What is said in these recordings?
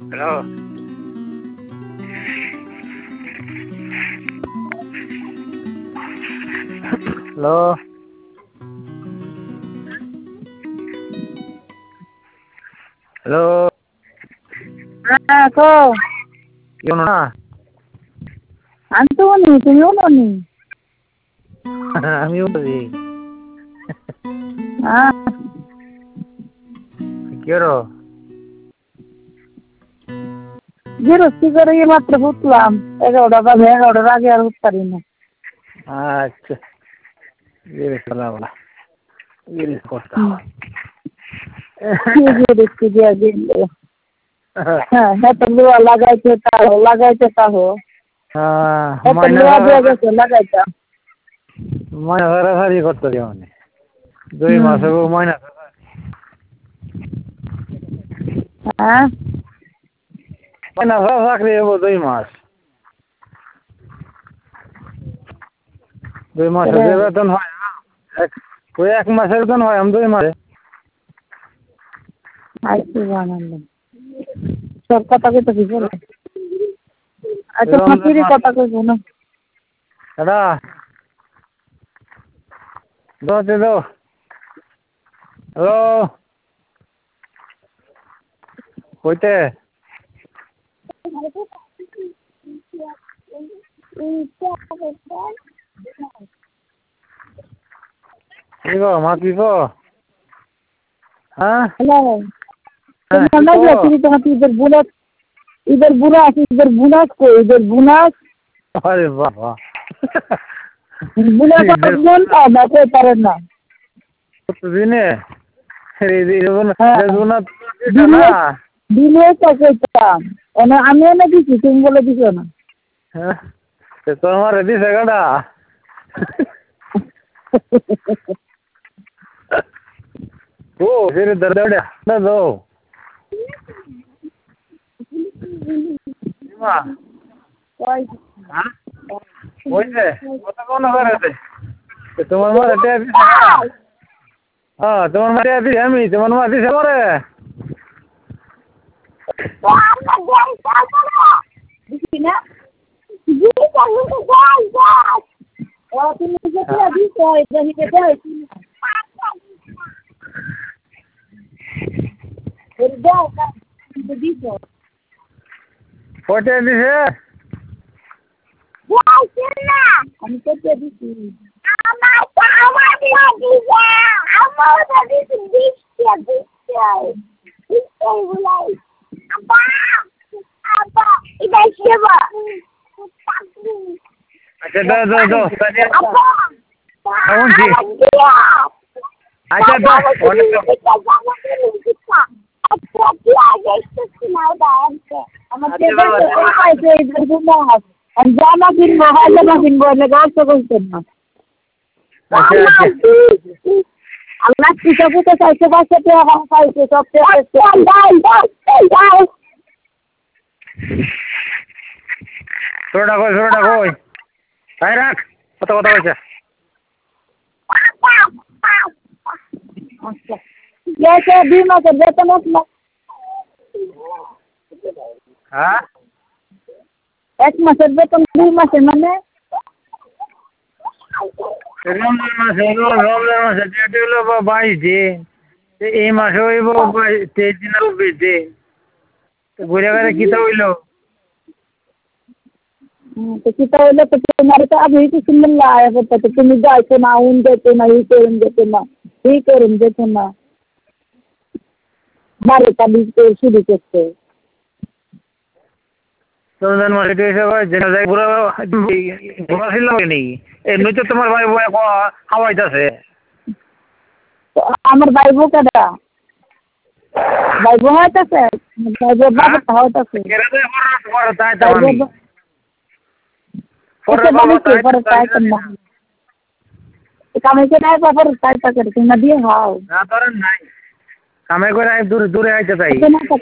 Hello. Hello. Hello. Ako. Yun na. Antoni, tuyunoni. আমি বলি কি করো? বিরক্তি করে মাত্র উঠলাম 11টা বাজে 11টার আগে আর উঠতে পারি না। আচ্ছা বিরক্তি দিয়ে দিল। হ্যাঁ তো লোয়া লাগাইতে তাহো লোয়া দিয়ে গেছে লাগাইতাম। ময়না সারি করতে দিও মানে 2 মাস হবো ময়না হ্যাঁ ময়না চাকরি হবো 2 মাস 2 মাসের যে বেতন হয় ওই 1 মাসের বেতন হয় 2 মাসে আইসি বানালাম সব কথা কইতে কি বলে আচ্ছা মাটির কথা কইব না দাদা দোতে দো হ্যালো কইতে কি গো মা কি গো হ্যাঁ হ্যালো তোমরা যাচ্ছি তোমার इधर बुनास को इधर बुनास अरे बाबा बुनास का बोल का बातें करना तो दिने रे दिने का कहता और हमें ना किसी तुम बोले दिखो ना तो तुम्हारे दिस है गड़ा ओ फिर दर्द ना दो कोई ওইছে কথা কোন করে তোমার মারে টেপি তোমার মারে টেপি আমি তোমার মারে দিছে পরে না জি চালু তো যাই ও তুমি যে দিছো এটা হিতে দেই এর দাও দিছো কোটে দিছে আমি তো দিছি আমার দিছে আমার দিছে বলাই আবা এটা সেবা আচ্ছা দাও কোন জি আচ্ছা দাও जाना फिर लगा सको अल्लाह किसी को तो कैसे बात करते हैं हम कैसे सबसे थोड़ा कोई भाई रख कत कइছে जैसे बीमा के वेतन हां एक मासेर बेतन 2 मासे মানে রমজান মাসে যেটা হলো 22 দিন এই মাসে হইব 23 দিন 20 দিন তো ঘুরে ঘুরে কি তো হইলো तो कितना होले तो तुम्हारे तो अभी तो सुन ला आया तो तुम जाते ना उन देते ना ही करें देते ना मारे तभी तो शुरू करते রমজান মাসে তো এসে যেটা যায় পুরো পুরো ছিল নাকি এমনি তো তোমার ভাই খাওয়াইতাছে তো আমার ভাইবো কেডা ভাইবো হইতাছে ভাইবো বাবা হইতাছে কেরা তো পড়া তাই তো আমি পড়া বাবা তাই করনা কামে কে নাই বাবা তাই তা করে তুমি দিয়ে হাও না তোর নাই কামে করে দূরে আইতে চাই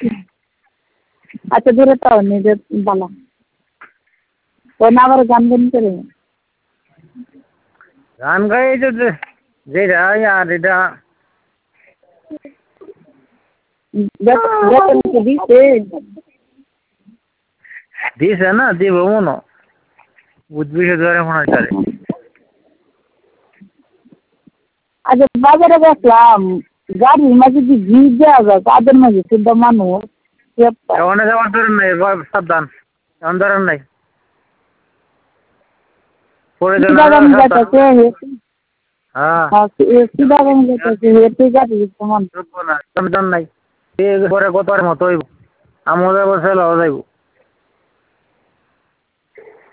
আচ্ছা দূরে তাও নিজে বালা তো না আবার গান করে গান গাই যেটা আর এটা বেতন দিছে দিছে না দিব মনে বুঝবি সে ধরে মনে হয় তারে আচ্ছা বাজারে দেখলাম গাড়ির মাঝে যে ঘি দেওয়া যায় তাদের মাঝে শুদ্ধ মানুষ অনেক আমার ধরেন নাই সাবধান এমন ধরেন নাই পরে যেন সিদাগামী সাবধান যাচ্ছে হ্যাঁ সিদাগামী যাচ্ছে হেঁটে গাড়ি সমান ঢুকবো না সাবধান নাই পরে কত মতো হইব আমাদের বসে লওয়া যাইব